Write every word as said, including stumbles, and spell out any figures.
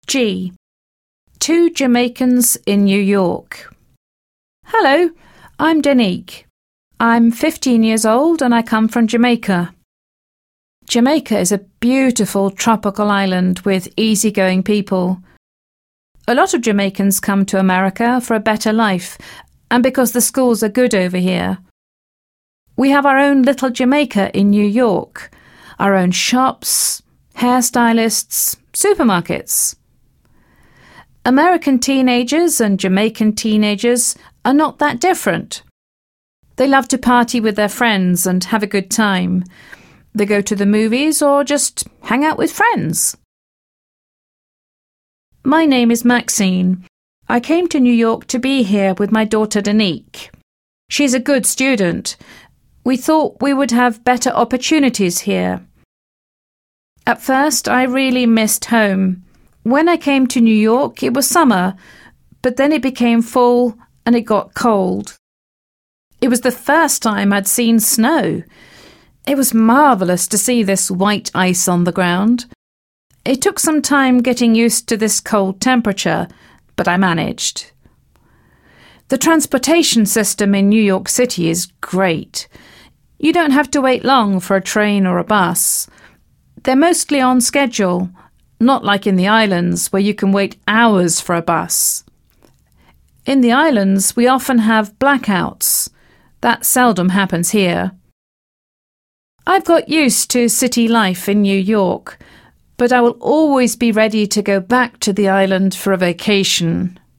G. Two Jamaicans in New York. Hello, I'm Danique. I'm fifteen years old and I come from Jamaica. Jamaica is a beautiful tropical island with easygoing people. A lot of Jamaicans come to America for a better life and because the schools are good over here. We have our own little Jamaica in New York, our own shops, hairstylists, supermarkets. American teenagers and Jamaican teenagers are not that different. They love to party with their friends and have a good time. They go to the movies or just hang out with friends. My name is Maxine. I came to New York to be here with my daughter Danique. She's a good student. We thought we would have better opportunities here. At first, I really missed home. When I came to New York, it was summer, but then it became fall and it got cold. It was the first time I'd seen snow. It was marvellous to see this white ice on the ground. It took some time getting used to this cold temperature, but I managed. The transportation system in New York City is great. You don't have to wait long for a train or a bus. They're mostly on schedule, not like in the islands where you can wait hours for a bus. In the islands, we often have blackouts. That seldom happens here. I've got used to city life in New York, but I will always be ready to go back to the island for a vacation.